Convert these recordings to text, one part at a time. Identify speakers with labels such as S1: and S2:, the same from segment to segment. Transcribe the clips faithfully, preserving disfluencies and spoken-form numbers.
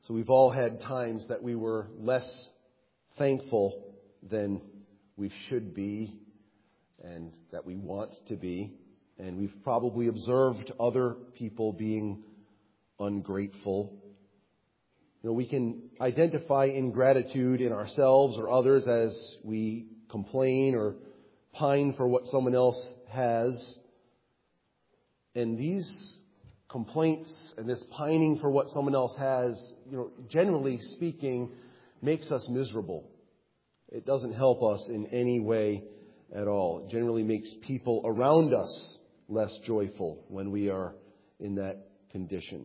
S1: So we've all had times that we were less thankful than we should be and that we want to be. And we've probably observed other people being ungrateful. You know, we can identify ingratitude in ourselves or others as we complain or pine for what someone else has. And these complaints and this pining for what someone else has, you know, generally speaking, makes us miserable. It doesn't help us in any way at all. It generally makes people around us less joyful when we are in that condition.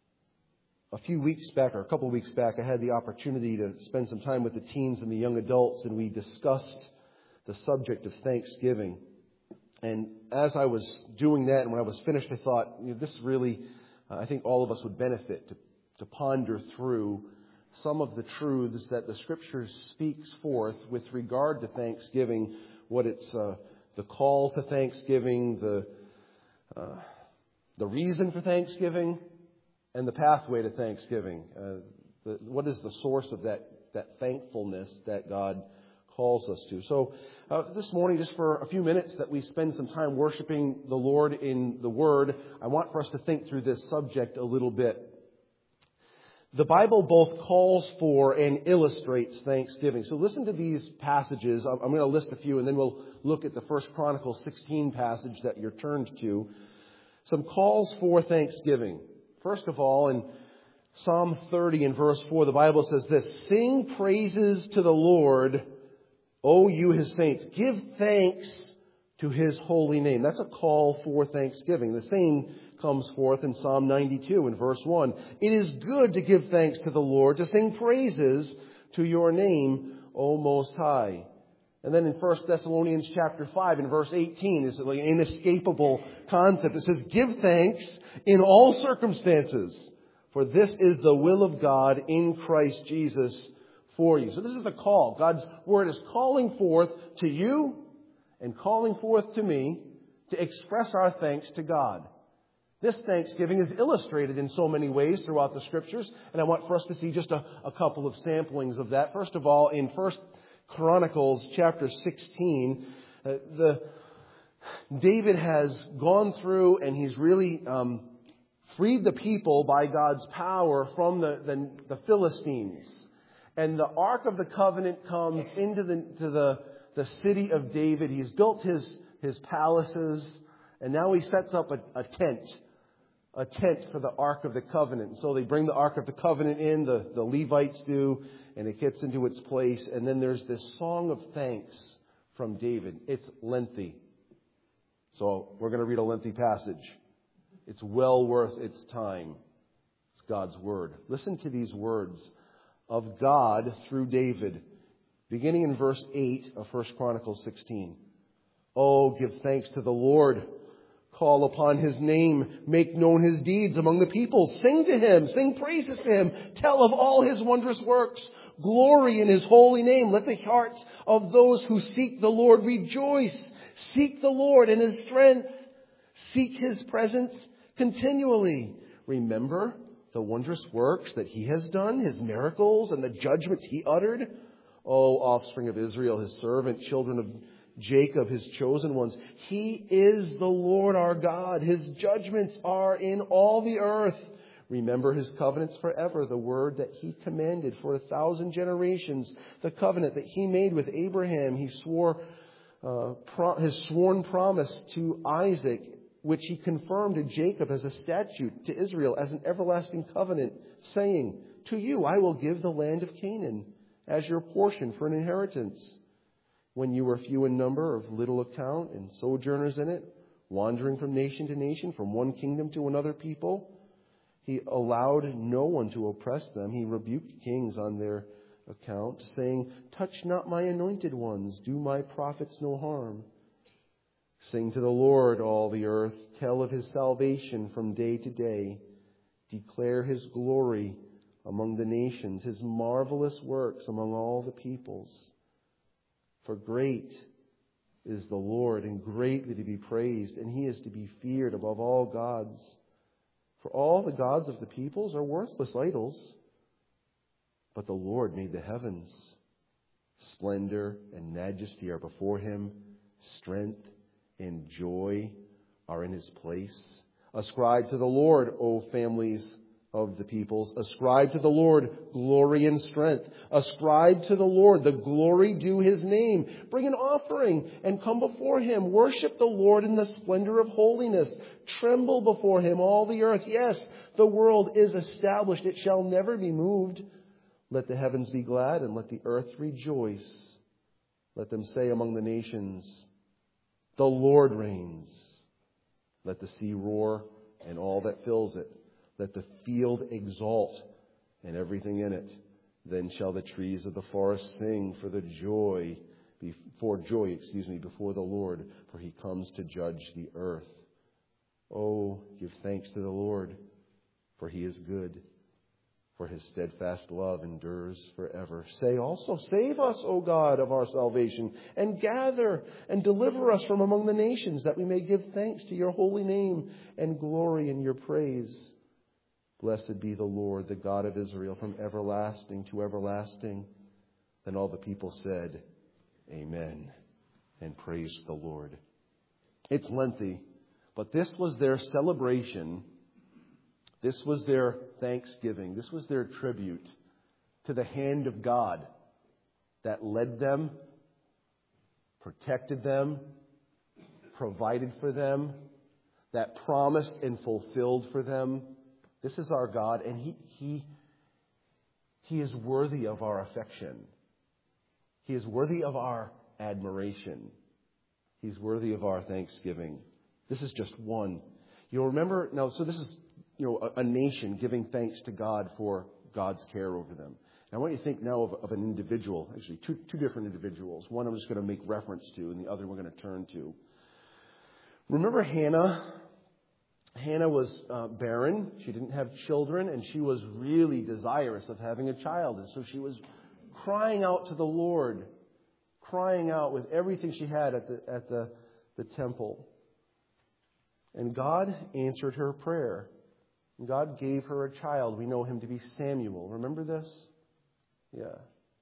S1: A few weeks back, or a couple of weeks back, I had the opportunity to spend some time with the teens and the young adults, and we discussed the subject of Thanksgiving. And as I was doing that, and when I was finished, I thought, you know, this really, uh, I think all of us would benefit to, to ponder through some of the truths that the Scripture speaks forth with regard to Thanksgiving, what it's, uh, the call to Thanksgiving, the uh, the reason for Thanksgiving, and the pathway to Thanksgiving. Uh, the, what is the source of that, that thankfulness that God calls us to? So uh, this morning, just for a few minutes that we spend some time worshiping the Lord in the Word, I want for us to think through this subject a little bit. The Bible both calls for and illustrates Thanksgiving. So listen to these passages. I'm going to list a few, and then we'll look at the First Chronicles sixteen passage that you're turned to. Some calls for Thanksgiving. First of all, in Psalm thirty and verse four, the Bible says this: "Sing praises to the Lord, O you His saints. Give thanks to His holy name." That's a call for Thanksgiving. The same comes forth in Psalm ninety-two and verse one. "It is good to give thanks to the Lord, to sing praises to your name, O Most High." And then in First Thessalonians chapter five and verse eighteen is like an inescapable concept. It says, "Give thanks in all circumstances, for this is the will of God in Christ Jesus for you." So this is the call. God's Word is calling forth to you and calling forth to me to express our thanks to God. This Thanksgiving is illustrated in so many ways throughout the Scriptures, and I want for us to see just a, a couple of samplings of that. First of all, in First Chronicles chapter sixteen, uh, the David has gone through and he's really um, freed the people by God's power from the, the, the Philistines. And the Ark of the Covenant comes into the to the, the city of David. He's built his, his palaces, and now he sets up a, a tent. A tent for the Ark of the Covenant. So they bring the Ark of the Covenant in, the, the Levites do, and it gets into its place. And then there's this song of thanks from David. It's lengthy. So we're going to read a lengthy passage. It's well worth its time. It's God's Word. Listen to these words of God through David, beginning in verse eight of First Chronicles sixteen. "Oh, give thanks to the Lord. Call upon His name. Make known His deeds among the people. Sing to Him. Sing praises to Him. Tell of all His wondrous works. Glory in His holy name. Let the hearts of those who seek the Lord rejoice. Seek the Lord in His strength. Seek His presence continually. Remember the wondrous works that He has done, His miracles and the judgments He uttered. O offspring of Israel, His servant, children of Jacob, His chosen ones. He is the Lord our God. His judgments are in all the earth. Remember His covenants forever, the word that He commanded for a thousand generations, the covenant that He made with Abraham. He swore uh, pro- His sworn promise to Isaac, which He confirmed to Jacob as a statute, to Israel as an everlasting covenant, saying, "To you I will give the land of Canaan as your portion for an inheritance." When you were few in number, of little account, and sojourners in it, wandering from nation to nation, from one kingdom to another people, He allowed no one to oppress them. He rebuked kings on their account, saying, "Touch not my anointed ones. Do my prophets no harm." Sing to the Lord, all the earth. Tell of His salvation from day to day. Declare His glory among the nations, His marvelous works among all the peoples. For great is the Lord, and greatly to be praised, and He is to be feared above all gods. For all the gods of the peoples are worthless idols, But the Lord made the heavens. Splendor and majesty are before him. Strength and joy are in his place. Ascribe to the Lord, O families of the peoples. Ascribe to the Lord glory and strength. Ascribe to the Lord the glory due his name. Bring an offering and come before him. Worship the Lord in the splendor of holiness. Tremble before him, all the earth. Yes, the world is established. It shall never be moved. Let the heavens be glad and let the earth rejoice. Let them say among the nations, the Lord reigns. Let the sea roar and all that fills it. Let the field exult and everything in it. Then shall the trees of the forest sing for the joy, for joy, excuse me, before the Lord, for he comes to judge the earth. Oh, give thanks to the Lord, for he is good, for his steadfast love endures forever. Say also, save us, O God of our salvation, and gather and deliver us from among the nations, that we may give thanks to your holy name and glory in your praise. Blessed be the Lord, the God of Israel, from everlasting to everlasting. Then all the people said, Amen, and praised the Lord. It's lengthy, but this was their celebration. This was their thanksgiving. This was their tribute to the hand of God that led them, protected them, provided for them, that promised and fulfilled for them. This is our God, and He He He is worthy of our affection. He is worthy of our admiration. He's worthy of our thanksgiving. This is just one. You'll remember now. So this is you know a, a nation giving thanks to God for God's care over them. And I want you to think now of, of an individual. Actually, two two different individuals. One I'm just going to make reference to, and the other we're going to turn to. Remember Hannah? Hannah was uh, barren. She didn't have children, and she was really desirous of having a child. And so she was crying out to the Lord, crying out with everything she had at the at the, the temple. And God answered her prayer. And God gave her a child. We know him to be Samuel. Remember this? Yeah.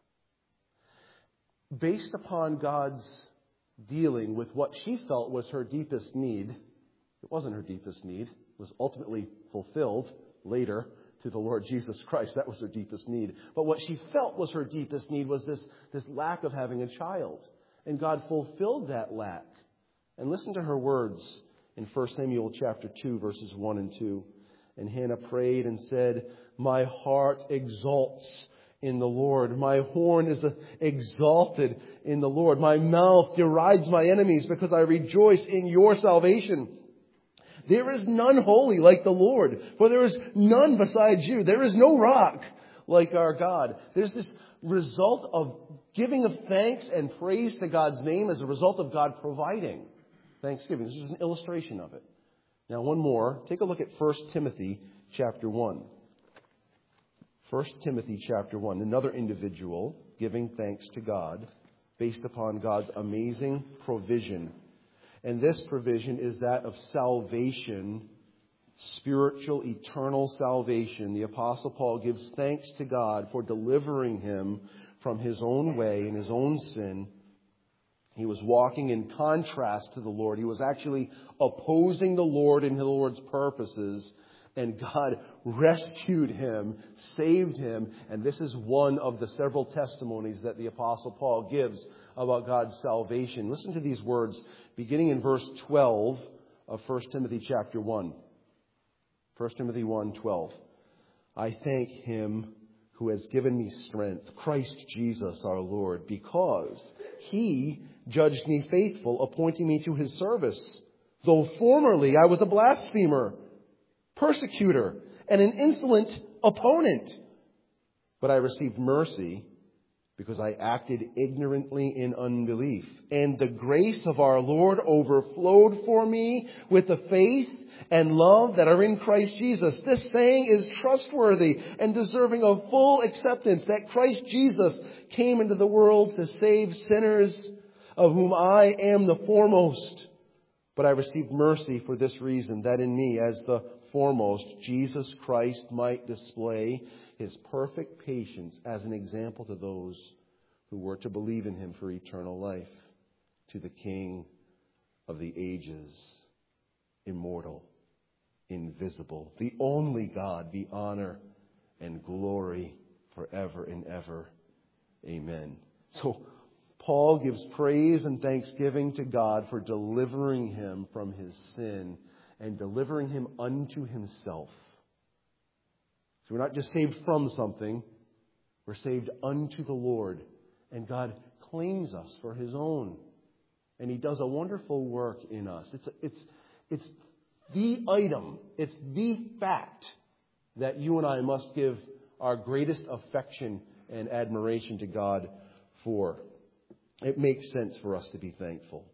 S1: Based upon God's dealing with what she felt was her deepest need, it wasn't her deepest need. It was ultimately fulfilled later through the Lord Jesus Christ. That was her deepest need. But what she felt was her deepest need was this, this lack of having a child. And God fulfilled that lack. And listen to her words in First Samuel chapter two, verses one and two. And Hannah prayed and said, "My heart exalts in the Lord. My horn is exalted in the Lord. My mouth derides my enemies because I rejoice in your salvation. There is none holy like the Lord, for there is none besides you. There is no rock like our God." There's this result of giving of thanks and praise to God's name as a result of God providing thanksgiving. This is an illustration of it. Now, one more. Take a look at First Timothy chapter one. First Timothy chapter one. Another individual giving thanks to God based upon God's amazing provision. And this provision is that of salvation, spiritual, eternal salvation. The Apostle Paul gives thanks to God for delivering him from his own way and his own sin. He was walking in contrast to the Lord. He was actually opposing the Lord and the Lord's purposes. And God rescued him, saved him. And this is one of the several testimonies that the Apostle Paul gives about God's salvation. Listen to these words, beginning in verse twelve of First Timothy chapter one. First Timothy one twelve. "I thank him who has given me strength, Christ Jesus our Lord, because he judged me faithful, appointing me to his service. Though formerly I was a blasphemer, persecutor, and an insolent opponent. But I received mercy because I acted ignorantly in unbelief. And the grace of our Lord overflowed for me with the faith and love that are in Christ Jesus. This saying is trustworthy and deserving of full acceptance, that Christ Jesus came into the world to save sinners, of whom I am the foremost. But I received mercy for this reason, that in me, as the foremost, Jesus Christ might display his perfect patience as an example to those who were to believe in him for eternal life, to the King of the ages, immortal, invisible, the only God, be honor and glory forever and ever. Amen. So Paul gives praise and thanksgiving to God for delivering him from his sin and delivering him unto himself. So we're not just saved from something, we're saved unto the Lord. And God claims us for his own. And he does a wonderful work in us. It's, it's, it's the item, it's the fact that you and I must give our greatest affection and admiration to God for. It makes sense for us to be thankful.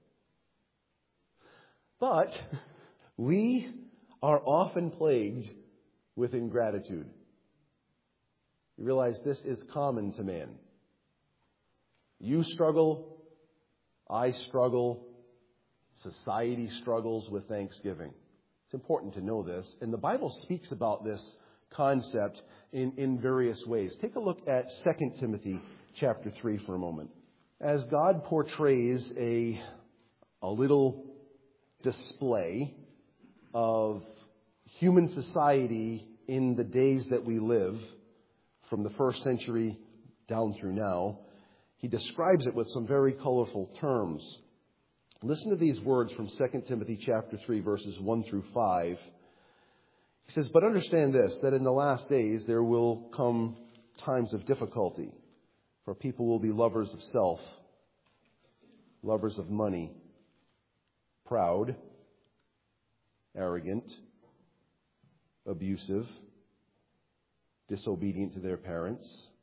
S1: But we are often plagued with ingratitude. You realize this is common to man. You struggle, I struggle, society struggles with thanksgiving. It's important to know this. And the Bible speaks about this concept in, in various ways. Take a look at Second Timothy chapter three for a moment. As God portrays a, a little display of human society in the days that we live, from the first century down through now, he describes it with some very colorful terms. Listen to these words from Second Timothy chapter three, verses one through five. He says, "But understand this, that in the last days there will come times of difficulty, for people will be lovers of self, lovers of money, proud, arrogant, abusive, disobedient to their parents,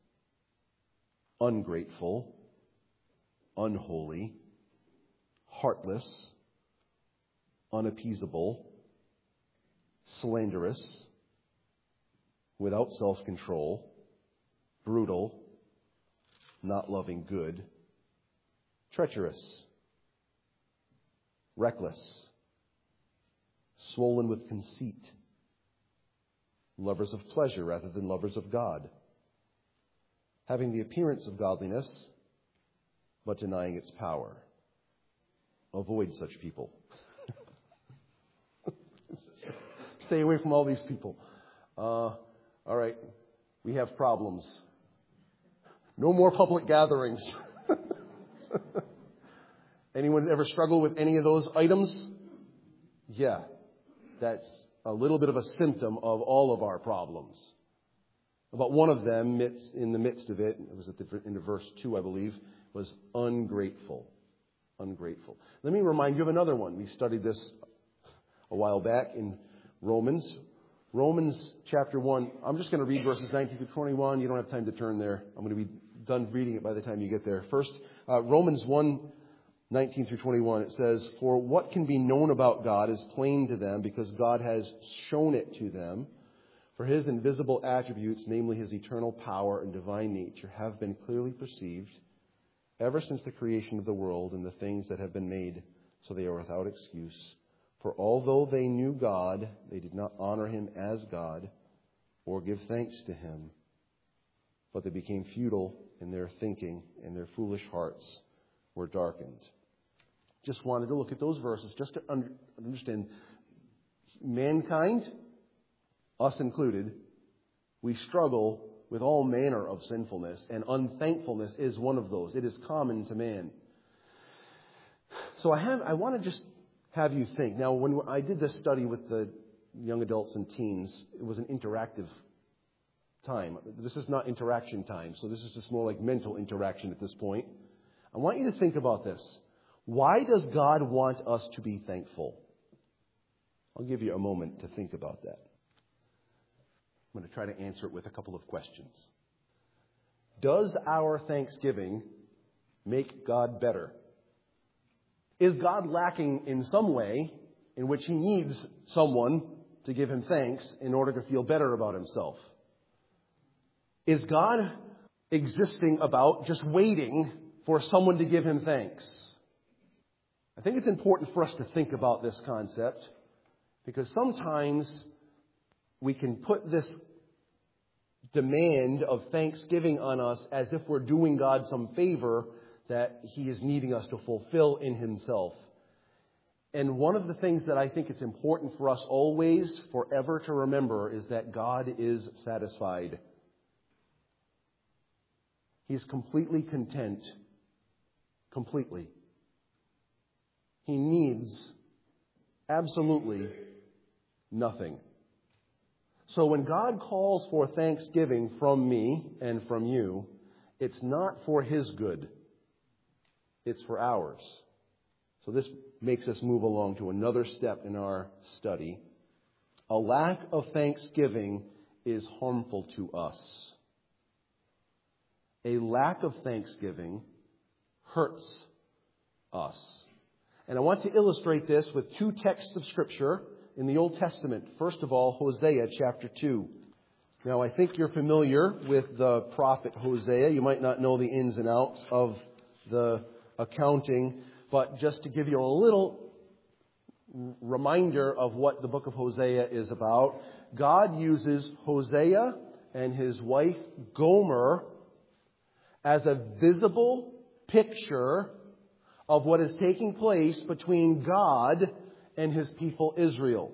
S1: ungrateful, unholy, heartless, unappeasable, slanderous, without self-control, brutal, not loving good, treacherous, reckless, swollen with conceit, lovers of pleasure rather than lovers of God, having the appearance of godliness, but denying its power. Avoid such people." Stay away from all these people. Uh, all right, we have problems. No more public gatherings. Anyone ever struggle with any of those items? Yeah, that's a little bit of a symptom of all of our problems. But one of them, in the midst of it, it was at the, in verse two, I believe, was ungrateful. Ungrateful. Let me remind you of another one. We studied this a while back in Romans. Romans chapter one. I'm just going to read verses nineteen through twenty-one. You don't have time to turn there. I'm going to be done reading it by the time you get there. First, uh, Romans one, nineteen through twenty-one. It says, "For what can be known about God is plain to them, because God has shown it to them. For his invisible attributes, namely his eternal power and divine nature, have been clearly perceived ever since the creation of the world and the things that have been made, so they are without excuse. For although they knew God, they did not honor him as God or give thanks to him, but they became futile in their thinking, and their foolish hearts were darkened." Just wanted to look at those verses just to under, understand mankind, us included, we struggle with all manner of sinfulness, and unthankfulness is one of those. It is common to man. So I have I want to just have you think. Now, when I did this study with the young adults and teens, it was an interactive time. This is not interaction time, so this is just more like mental interaction at this point. I want you to think about this. Why does God want us to be thankful? I'll give you a moment to think about that. I'm going to try to answer it with a couple of questions. Does our thanksgiving make God better? Is God lacking in some way in which he needs someone to give him thanks in order to feel better about himself? Is God existing about just waiting for someone to give him thanks? I think it's important for us to think about this concept, because sometimes we can put this demand of thanksgiving on us as if we're doing God some favor that He is needing us to fulfill in Himself. And one of the things that I think it's important for us always, forever to remember is that God is satisfied. He's completely content. Completely. He needs absolutely nothing. So when God calls for thanksgiving from me and from you, it's not for His good. It's for ours. So this makes us move along to another step in our study. A lack of thanksgiving is harmful to us. A lack of thanksgiving hurts us. And I want to illustrate this with two texts of Scripture in the Old Testament. First of all, Hosea chapter two. Now, I think you're familiar with the prophet Hosea. You might not know the ins and outs of the accounting, but just to give you a little reminder of what the book of Hosea is about, God uses Hosea and his wife Gomer as a visible picture of what is taking place between God and His people Israel.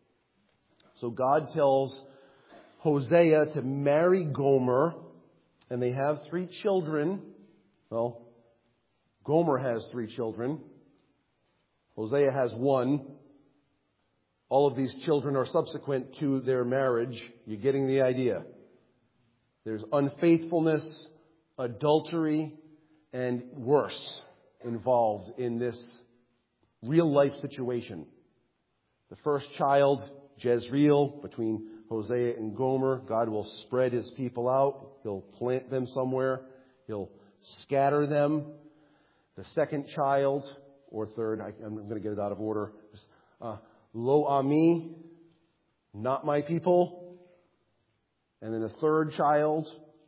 S1: So God tells Hosea to marry Gomer, and they have three children. Well, Gomer has three children. Hosea has one. All of these children are subsequent to their marriage. You're getting the idea. There's unfaithfulness, adultery, and worse involved in this real life situation. The first child, Jezreel, between Hosea and Gomer, God will spread His people out. He'll plant them somewhere. He'll scatter them. The second child, or third, I, I'm going to get it out of order. Uh, Lo Ami, not my people. And then the third child,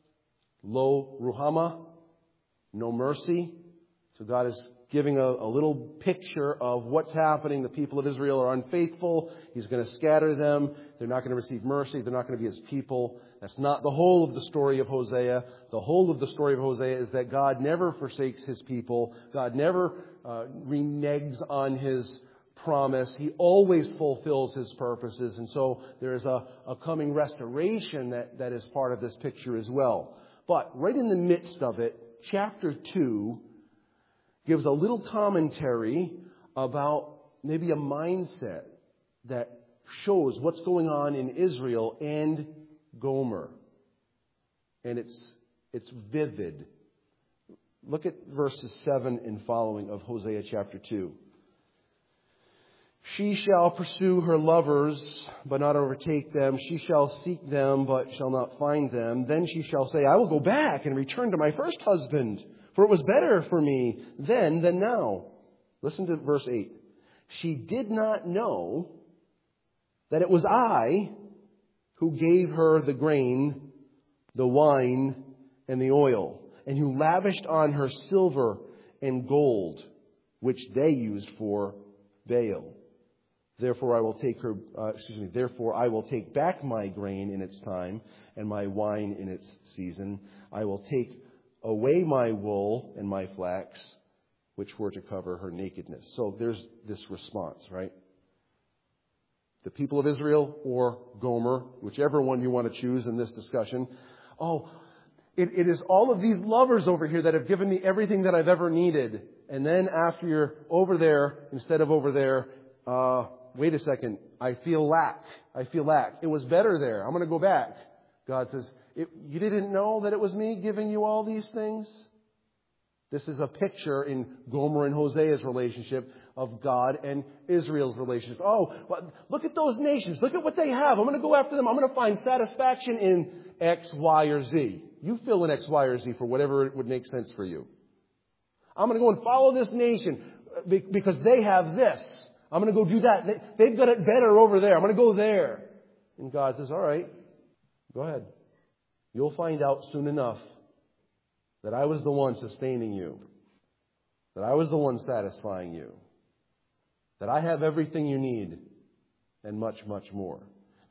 S1: Lo Ruhama, no mercy. So God is giving a, a little picture of what's happening. The people of Israel are unfaithful. He's going to scatter them. They're not going to receive mercy. They're not going to be His people. That's not the whole of the story of Hosea. The whole of the story of Hosea is that God never forsakes His people. God never uh, reneges on His promise. He always fulfills His purposes. And so there is a, a coming restoration that, that is part of this picture as well. But right in the midst of it, chapter two gives a little commentary about maybe a mindset that shows what's going on in Israel and Gomer. And it's it's vivid. Look at verses seven and following of Hosea chapter two. She shall pursue her lovers, but not overtake them. She shall seek them, but shall not find them. Then she shall say, I will go back and return to my first husband, for it was better for me then than now. Listen to verse eight. She did not know that it was I who gave her the grain, the wine, and the oil, and who lavished on her silver and gold, which they used for Baal. Therefore I will take her, uh, excuse me, therefore I will take back my grain in its time and my wine in its season. I will take away my wool and my flax, which were to cover her nakedness. So there's this response, right? The people of Israel or Gomer, whichever one you want to choose in this discussion. Oh, it, it is all of these lovers over here that have given me everything that I've ever needed. And then after you're over there, instead of over there, uh, wait a second, I feel lack. I feel lack. It was better there. I'm going to go back. God says, it, you didn't know that it was me giving you all these things? This is a picture in Gomer and Hosea's relationship of God and Israel's relationship. Oh, well, look at those nations. Look at what they have. I'm going to go after them. I'm going to find satisfaction in X, Y, or Z. You fill in X, Y, or Z for whatever would make sense for you. I'm going to go and follow this nation because they have this. I'm going to go do that. They've got it better over there. I'm going to go there. And God says, all right, go ahead. You'll find out soon enough that I was the one sustaining you, that I was the one satisfying you, that I have everything you need and much, much more.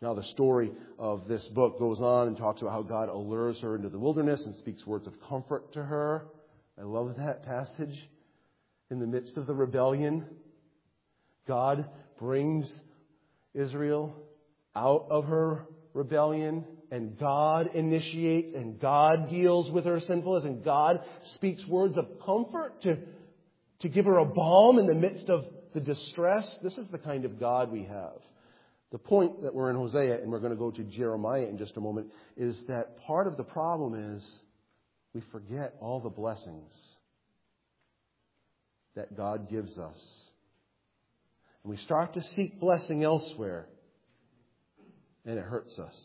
S1: Now the story of this book goes on and talks about how God allures her into the wilderness and speaks words of comfort to her. I love that passage. In the midst of the rebellion, God brings Israel out of her rebellion, and God initiates, and God deals with her sinfulness, and God speaks words of comfort to, to give her a balm in the midst of the distress. This is the kind of God we have. The point that we're in Hosea, and we're going to go to Jeremiah in just a moment, is that part of the problem is we forget all the blessings that God gives us. And we start to seek blessing elsewhere, and it hurts us.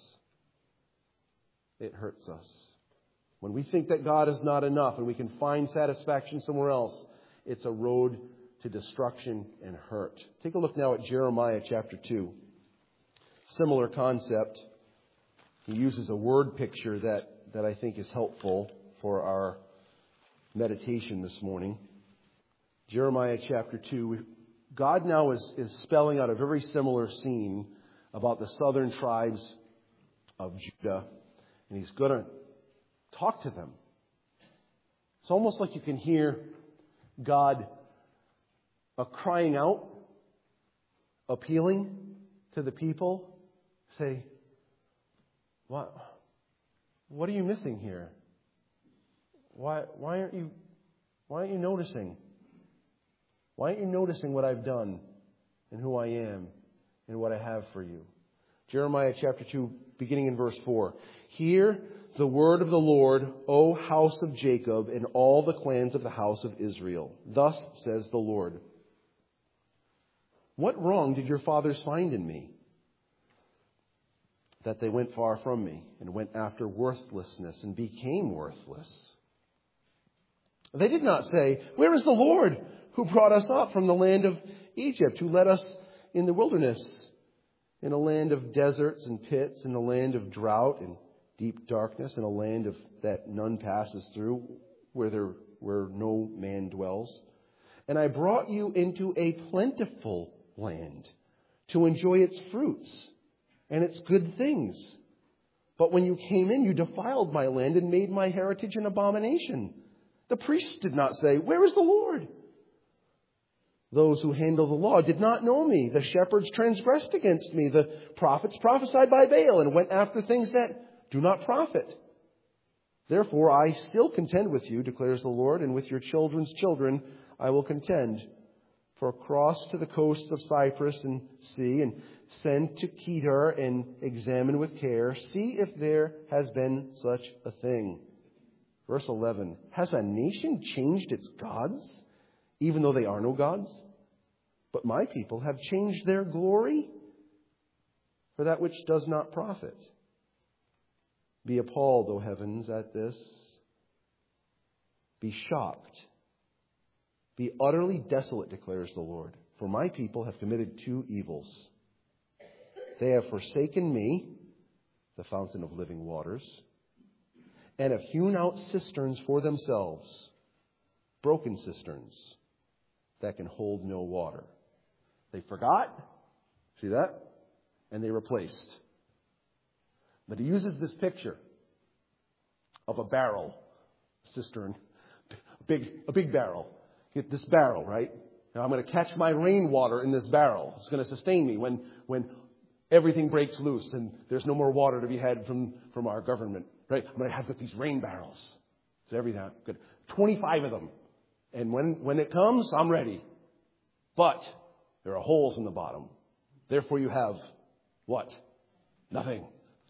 S1: It hurts us. When we think that God is not enough and we can find satisfaction somewhere else, it's a road to destruction and hurt. Take a look now at Jeremiah chapter two. Similar concept. He uses a word picture that, that I think is helpful for our meditation this morning. Jeremiah chapter two. God now is, is spelling out a very similar scene about the southern tribes of Judah. And he's going to talk to them. It's almost like you can hear God uh, crying out, appealing to the people. Say, what, what are you missing here? Why, why aren't you, why aren't you noticing? Why aren't you noticing what I've done and who I am and what I have for you? Jeremiah chapter two, beginning in verse four. Hear the word of the Lord, O house of Jacob, and all the clans of the house of Israel. Thus says the Lord. What wrong did your fathers find in me, that they went far from me and went after worthlessness and became worthless? They did not say, where is the Lord who brought us up from the land of Egypt, who led us in the wilderness, in a land of deserts and pits, in a land of drought and deep darkness, in a land of that none passes through, where there where no man dwells? And I brought you into a plentiful land to enjoy its fruits and its good things. But when you came in, you defiled my land and made my heritage an abomination. The priests did not say, where is the Lord? Those who handle the law did not know me. The shepherds transgressed against me. The prophets prophesied by Baal and went after things that do not profit. Therefore, I still contend with you, declares the Lord, and with your children's children I will contend. For cross to the coasts of Cyprus and see, and send to Kedar and examine with care. See if there has been such a thing. Verse eleven. Has a nation changed its gods, even though they are no gods? But my people have changed their glory for that which does not profit. Be appalled, O heavens, at this. Be shocked. Be utterly desolate, declares the Lord. For my people have committed two evils. They have forsaken me, the fountain of living waters, and have hewn out cisterns for themselves, broken cisterns that can hold no water. They forgot, see that? And they replaced. But he uses this picture of a barrel, cistern, a big, a big barrel. Get this barrel, right? Now I'm going to catch my rainwater in this barrel. It's going to sustain me when, when everything breaks loose and there's no more water to be had from, from our government, right? I'm going to have these rain barrels. It's everything. Good. twenty-five of them. And when, when it comes, I'm ready. But there are holes in the bottom. Therefore you have what? Nothing.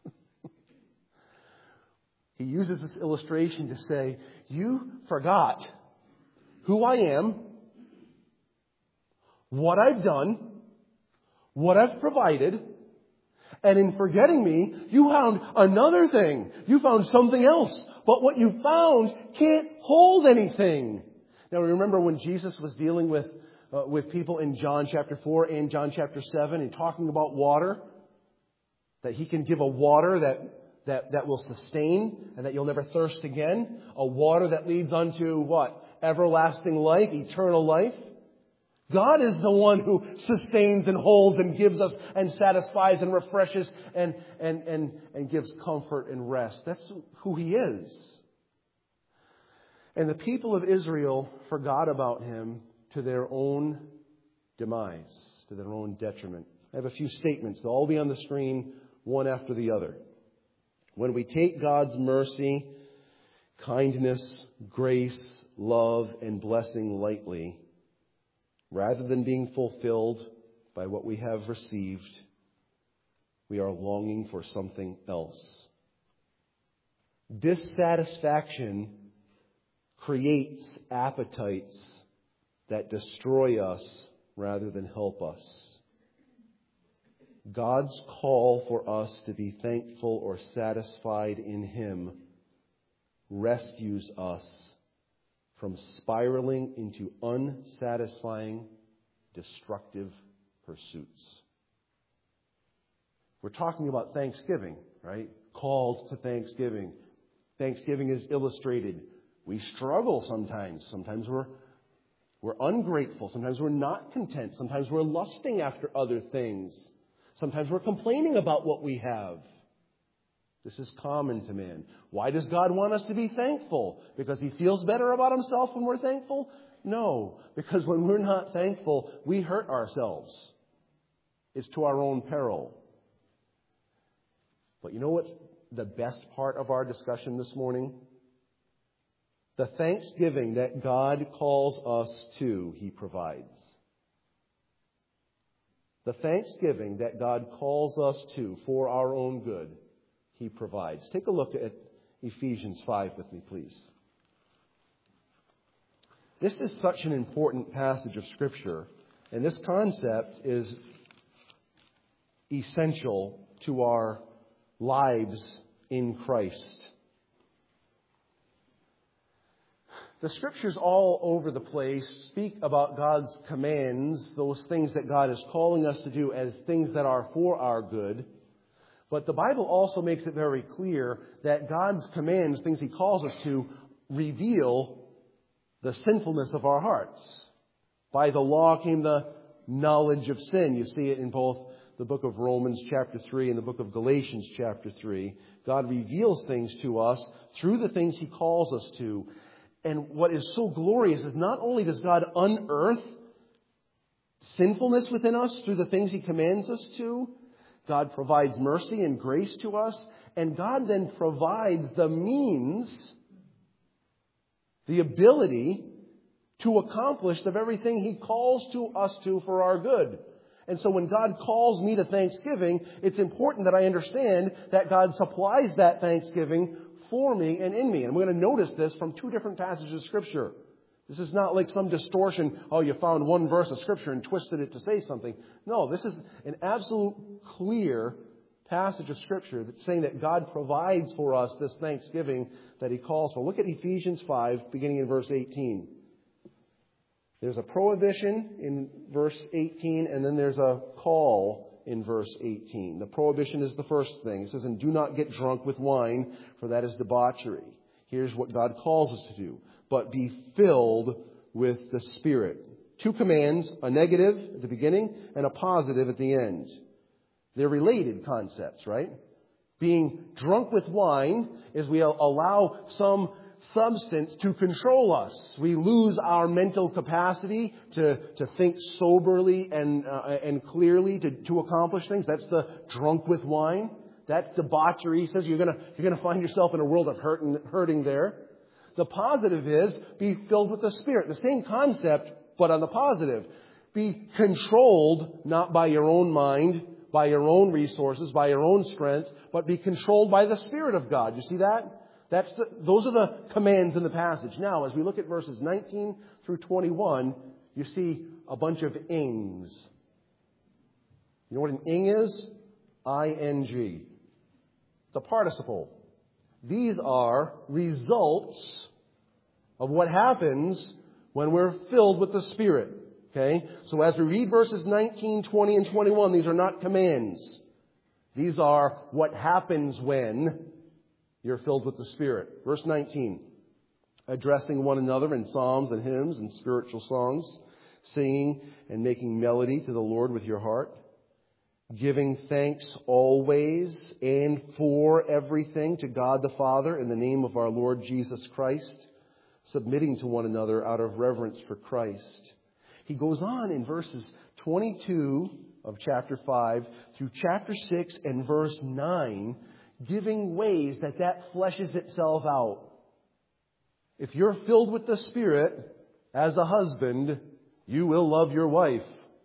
S1: He uses this illustration to say, you forgot who I am, what I've done, what I've provided, and in forgetting me, you found another thing. You found something else. But what you found can't hold anything. Now remember when Jesus was dealing with uh, with people in John chapter four and John chapter seven and talking about water, that he can give a water that That, that will sustain and that you'll never thirst again. A water that leads unto what? Everlasting life, eternal life. God is the one who sustains and holds and gives us and satisfies and refreshes and, and, and, and gives comfort and rest. That's who He is. And the people of Israel forgot about Him to their own demise, to their own detriment. I have a few statements. They'll all be on the screen, one after the other. When we take God's mercy, kindness, grace, love, and blessing lightly, rather than being fulfilled by what we have received, we are longing for something else. Dissatisfaction creates appetites that destroy us rather than help us. God's call for us to be thankful or satisfied in Him rescues us from spiraling into unsatisfying, destructive pursuits. We're talking about Thanksgiving, right? Called to Thanksgiving. Thanksgiving is illustrated. We struggle sometimes. Sometimes we're, we're ungrateful. Sometimes we're not content. Sometimes we're lusting after other things. Sometimes we're complaining about what we have. This is common to man. Why does God want us to be thankful? Because He feels better about Himself when we're thankful? No, because when we're not thankful, we hurt ourselves. It's to our own peril. But you know what's the best part of our discussion this morning? The thanksgiving that God calls us to, He provides. The thanksgiving that God calls us to for our own good, He provides. Take a look at Ephesians five with me, please. This is such an important passage of Scripture, and this concept is essential to our lives in Christ. The Scriptures all over the place speak about God's commands, those things that God is calling us to do as things that are for our good. But the Bible also makes it very clear that God's commands, things He calls us to, reveal the sinfulness of our hearts. By the law came the knowledge of sin. You see it in both the book of Romans chapter three and the book of Galatians chapter three. God reveals things to us through the things He calls us to. And what is so glorious is not only does God unearth sinfulness within us through the things He commands us to, God provides mercy and grace to us, and God then provides the means, the ability to accomplish the very thing He calls to us to for our good. And so when God calls me to thanksgiving, it's important that I understand that God supplies that thanksgiving for me and in me. And we're going to notice this from two different passages of Scripture. This is not like some distortion, oh, you found one verse of Scripture and twisted it to say something. No, this is an absolute clear passage of Scripture that's saying that God provides for us this thanksgiving that He calls for. Look at Ephesians five, beginning in verse eighteen. There's a prohibition in verse eighteen, and then there's a call in verse eighteen. The prohibition is the first thing. It says, and do not get drunk with wine, for that is debauchery. Here's what God calls us to do. But be filled with the Spirit. Two commands, a negative at the beginning and a positive at the end. They're related concepts, right? Being drunk with wine is we allow some substance to control us. We lose our mental capacity to, to think soberly and uh, and clearly to, to accomplish things. That's the drunk with wine. That's debauchery. He says you're gonna you're gonna find yourself in a world of hurting hurting there. The positive is be filled with the Spirit. The same concept, but on the positive. Be controlled not by your own mind, by your own resources, by your own strength, but be controlled by the Spirit of God. You see that? That's the, those are the commands in the passage. Now, as we look at verses nineteen through twenty-one, you see a bunch of ings. You know what an ing is? I N G. It's a participle. These are results of what happens when we're filled with the Spirit. Okay? So as we read verses nineteen, twenty, and twenty-one, these are not commands. These are what happens when you're filled with the Spirit. Verse nineteen. Addressing one another in psalms and hymns and spiritual songs, singing and making melody to the Lord with your heart, giving thanks always and for everything to God the Father in the name of our Lord Jesus Christ, submitting to one another out of reverence for Christ. He goes on in verses twenty-two of chapter five through chapter six and verse nine, giving ways that that fleshes itself out. If you're filled with the Spirit as a husband, you will love your wife.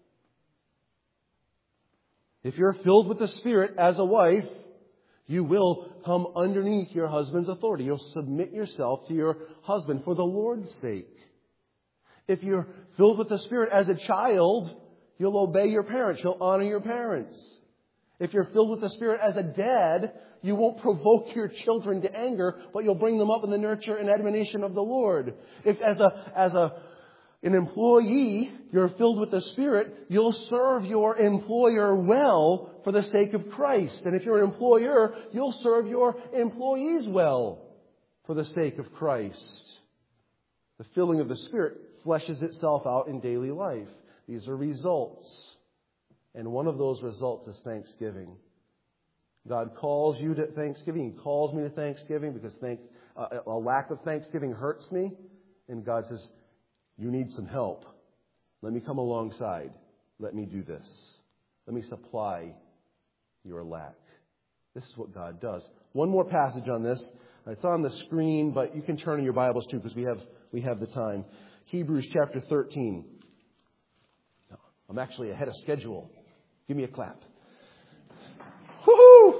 S1: If you're filled with the Spirit as a wife, you will come underneath your husband's authority. You'll submit yourself to your husband for the Lord's sake. If you're filled with the Spirit as a child, you'll obey your parents. You'll honor your parents. If you're filled with the Spirit as a dad, you won't provoke your children to anger, but you'll bring them up in the nurture and admonition of the Lord. If as a as a an employee, you're filled with the Spirit, you'll serve your employer well for the sake of Christ. And if you're an employer, you'll serve your employees well for the sake of Christ. The filling of the Spirit fleshes itself out in daily life. These are results. And one of those results is thanksgiving. God calls you to thanksgiving. He calls me to thanksgiving because thank, uh, a lack of thanksgiving hurts me. And God says, you need some help. Let me come alongside. Let me do this. Let me supply your lack. This is what God does. One more passage on this. It's on the screen, but you can turn in your Bibles too because we have we have the time. Hebrews chapter thirteen. I'm actually ahead of schedule. Give me a clap. Woohoo!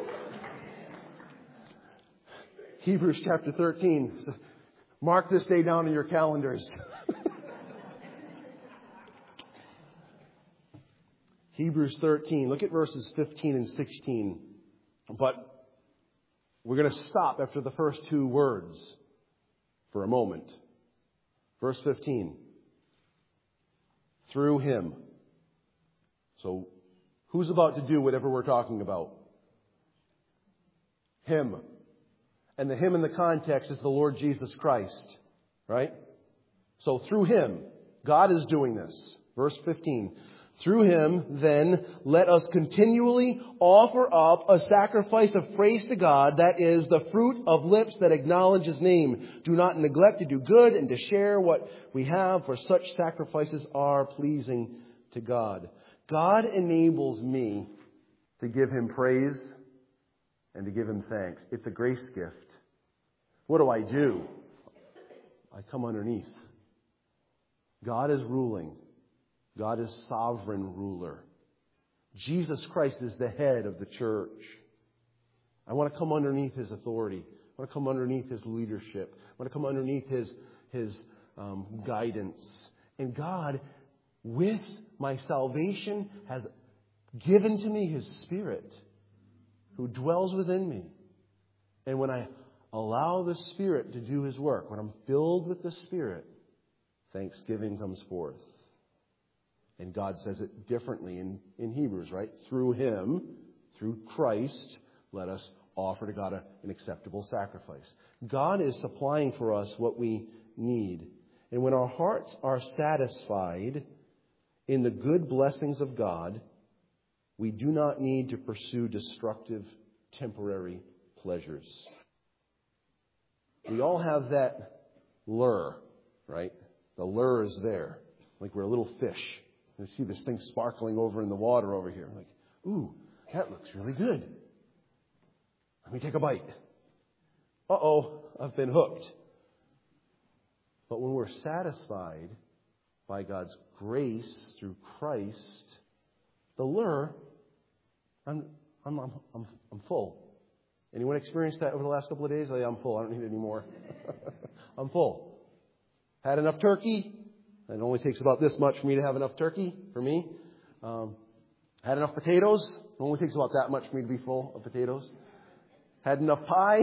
S1: Hebrews chapter thirteen. Mark this day down in your calendars. Hebrews thirteen. Look at verses fifteen and sixteen. But we're going to stop after the first two words for a moment. Verse fifteen. Through Him. So, who's about to do whatever we're talking about? Him. And the Him in the context is the Lord Jesus Christ. Right? So, through Him, God is doing this. Verse fifteen. Through Him, then, let us continually offer up a sacrifice of praise to God, that is, the fruit of lips that acknowledge His name. Do not neglect to do good and to share what we have, for such sacrifices are pleasing to God. God enables me to give Him praise and to give Him thanks. It's a grace gift. What do I do? I come underneath. God is ruling. God is sovereign ruler. Jesus Christ is the head of the church. I want to come underneath His authority. I want to come underneath His leadership. I want to come underneath His, his um, guidance. And God, with my salvation, has given to me His Spirit, who dwells within me. And when I allow the Spirit to do His work, when I'm filled with the Spirit, thanksgiving comes forth. And God says it differently in, in Hebrews, right? Through Him, through Christ, let us offer to God a, an acceptable sacrifice. God is supplying for us what we need. And when our hearts are satisfied in the good blessings of God, we do not need to pursue destructive, temporary pleasures. We all have that lure, right? The lure is there, like we're a little fish. And see this thing sparkling over in the water over here. I'm like, ooh, that looks really good. Let me take a bite. Uh-oh, I've been hooked. But when we're satisfied by God's grace through Christ, the lure, I'm I'm I'm I'm, I'm full. Anyone experienced that over the last couple of days? Like, I'm full. I don't need it anymore. I'm full. Had enough turkey. It only takes about this much for me to have enough turkey, for me. Um, had enough potatoes. It only takes about that much for me to be full of potatoes. Had enough pie.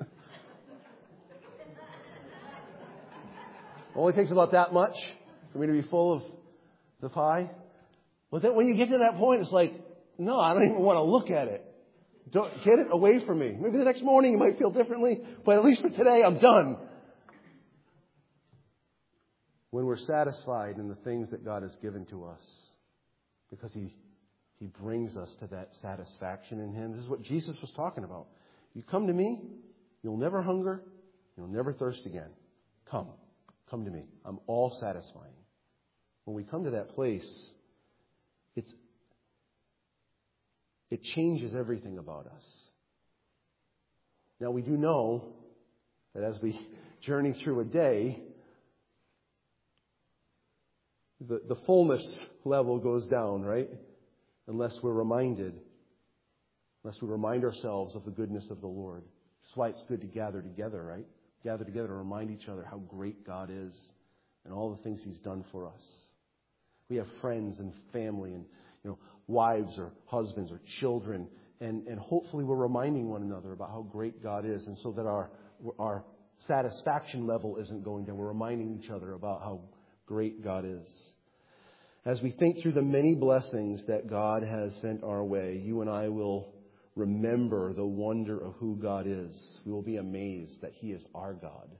S1: Only takes about that much for me to be full of the pie. But then when you get to that point, it's like, no, I don't even want to look at it. Don't get it away from me. Maybe the next morning you might feel differently, but at least for today, I'm done. when we're satisfied in the things that God has given to us, because He, He brings us to that satisfaction in Him. This is what Jesus was talking about. You come to me, you'll never hunger, you'll never thirst again. Come, come to me. I'm all satisfying. When we come to that place, it's it changes everything about us. Now we do know that as we journey through a day, the, the fullness level goes down, right? Unless we're reminded, unless we remind ourselves of the goodness of the Lord. That's why it's good to gather together, right? Gather together to remind each other how great God is and all the things He's done for us. We have friends and family and, you know, wives or husbands or children, and, and hopefully we're reminding one another about how great God is, and so that our our satisfaction level isn't going down. We're reminding each other about how great God is. As we think through the many blessings that God has sent our way, you and I will remember the wonder of who God is. We will be amazed that He is our God.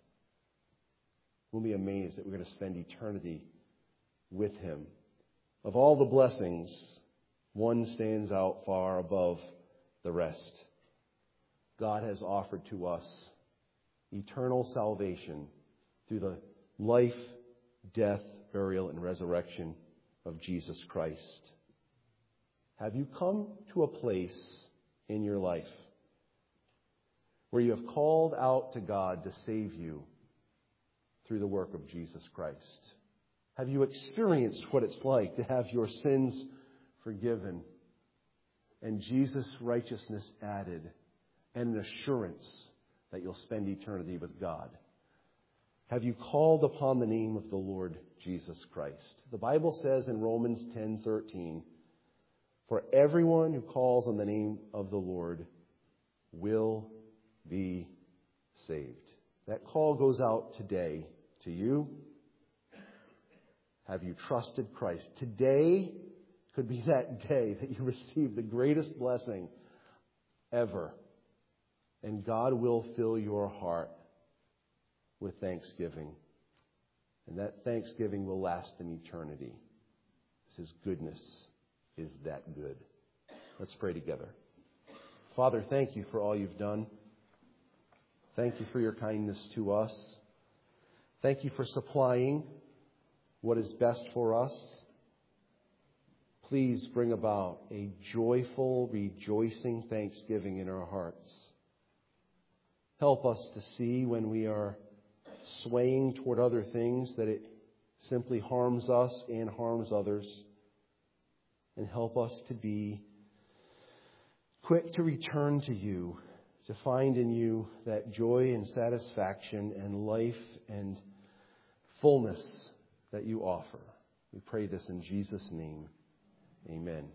S1: We'll be amazed that we're going to spend eternity with Him. Of all the blessings, one stands out far above the rest. God has offered to us eternal salvation through the life, death, burial, and resurrection of Jesus Christ. Have you come to a place in your life where you have called out to God to save you through the work of Jesus Christ? Have you experienced what it's like to have your sins forgiven and Jesus' righteousness added and an assurance that you'll spend eternity with God? Have you called upon the name of the Lord Jesus Christ? The Bible says in Romans ten thirteen, for everyone who calls on the name of the Lord will be saved. That call goes out today to you. Have you trusted Christ? Today could be that day that you receive the greatest blessing ever. And God will fill your heart with thanksgiving. And that thanksgiving will last in eternity. His goodness is that good. Let's pray together. Father, thank you for all you've done. Thank you for your kindness to us. Thank you for supplying what is best for us. Please bring about a joyful, rejoicing thanksgiving in our hearts. Help us to see when we are swaying toward other things that it simply harms us and harms others. And help us to be quick to return to you, to find in you that joy and satisfaction and life and fullness that you offer. We pray this in Jesus' name. Amen.